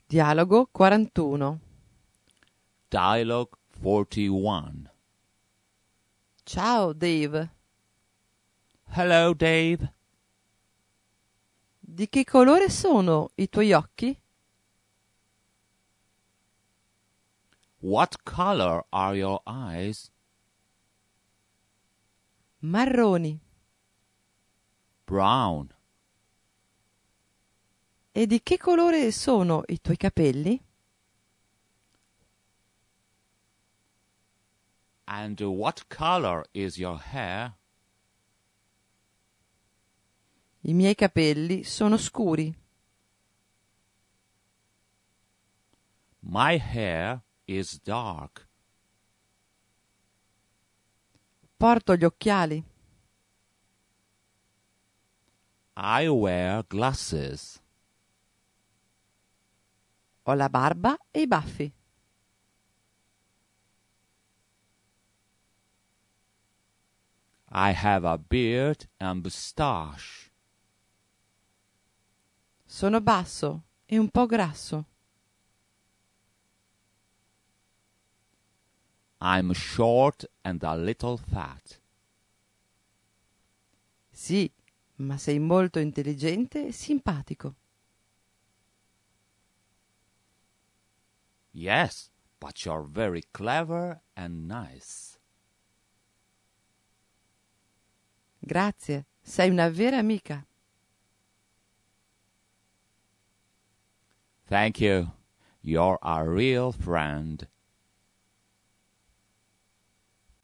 Dialogo 41. Dialogue 41. Ciao, Dave. Hello, Dave. Di che colore sono i tuoi occhi? What color are your eyes? Marroni. Brown. E di che colore sono i tuoi capelli? And what color is your hair? I miei capelli sono scuri. My hair is dark. Porto gli occhiali. I wear glasses. Ho la barba e i baffi. I have a beard and mustache. Sono basso e un po' grasso. I'm short and a little fat. Sì, ma sei molto intelligente e simpatico. Yes, but you're very clever and nice. Grazie, sei una vera amica. Thank you. You're a real friend.